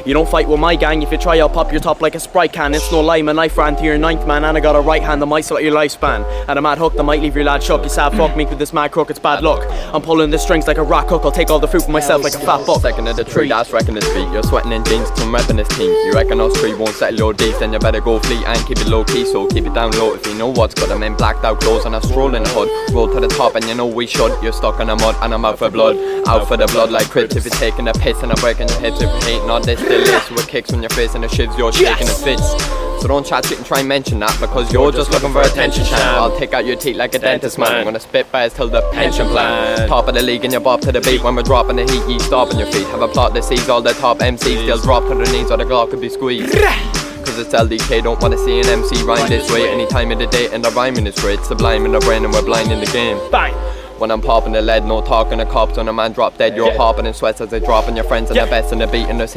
You don't fight with my gang. If you try, I'll pop your top like a Sprite can. It's no lie, man, I ran to your ninth man, and I got a right hand that might slit your lifespan. And a mad hook that might leave your lad shook. You sad fuck me with this mad crook, it's bad luck. I'm pulling the strings like a rock hook. I'll take all the fruit for myself like a fat buck. Second of the tree, that's wrecking this beat. You're sweating in jeans, some repping this team. You reckon us three won't settle your deeds, then you better go fleet and keep it low key. So keep it down low if you know what's good. I'm in blacked out clothes and I stroll in the hood. Roll to the top and you know we should. You're stuck in the mud and I'm out for blood. Out for the blood like Crips. If you're taking a piss and I'm breaking your hips. If you're hating on this, still is with kicks on your face and the shivs you're shaking and fits. So don't chat shit and try and mention that, because you're just looking for attention, champ. I'll take out your teeth like a dentist, man. I'm gonna spit bars till the pension plan. Top of the league and you bop to the beat. When we're dropping the heat, you stop on your feet. Have a plot that sees all the top MCs. They'll drop to their knees or the Glock could be squeezed. Cause it's LDK, don't wanna see an MC rhyme this way. Any time of the day and the rhyming is great. Sublime in the brain and we're blind in the game. Bang! When I'm popping the lead, no talking to cops. When a man drop dead, you're hopping in sweats as they drop on your friends and the best in the beat and the